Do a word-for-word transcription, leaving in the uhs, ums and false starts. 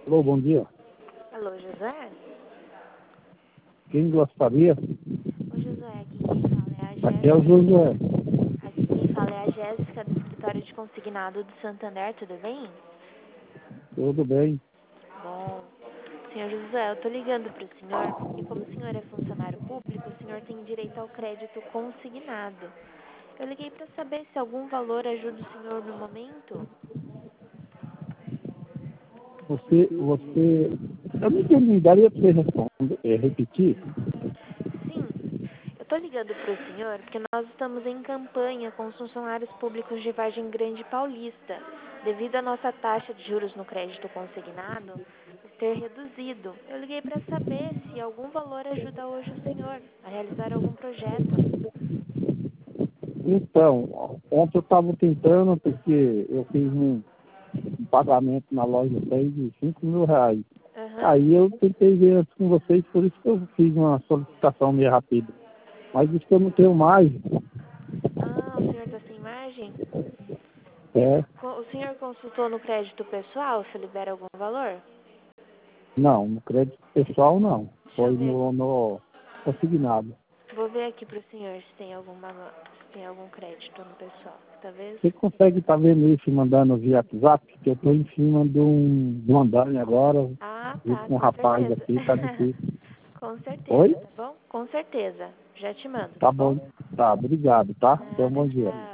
Alô, bom dia. Alô, José? Quem gostaria? Ô, José, aqui quem fala é a Aqui é o Jéssica. José. Aqui quem fala é a Jéssica do escritório de consignado do Santander, tudo bem? Tudo bem? Bom, senhor José, eu tô ligando pro senhor porque como o senhor é funcionário público, o senhor tem direito ao crédito consignado. Eu liguei pra saber se algum valor ajuda o senhor no momento. Você, você... Eu não entendi, daria para você responder, é, repetir? Sim, eu tô ligando pro senhor porque nós estamos em campanha com os funcionários públicos de Vargem Grande Paulista, devido à nossa taxa de juros no crédito consignado ter reduzido. Eu liguei para saber se algum valor ajuda hoje o senhor a realizar algum projeto. Então, ontem eu estava tentando, porque eu fiz um, um pagamento na loja seis de cinco mil reais. Aham. Aí eu tentei ver antes com vocês, por isso que eu fiz uma solicitação meio rápida. Mas isso que eu não tenho mais. Ah, o senhor está sem margem? E É, co- o senhor consultou no crédito pessoal se libera algum valor? não, no crédito pessoal não. Deixa Foi eu ver. no, no consignado. Vou ver aqui pro senhor se tem alguma, se tem algum crédito no pessoal. Talvez. Você consegue estar vendo isso e mandando via WhatsApp? Que eu estou em cima de um, de um andaime agora, Ah, junto tá, com um com rapaz certeza. aqui, tá difícil. Com certeza, Oi? tá bom? Com certeza. Já te mando, Tá tá bom? bom. Tá, obrigado, tá? Tenha um Nada, bom dia. tchau.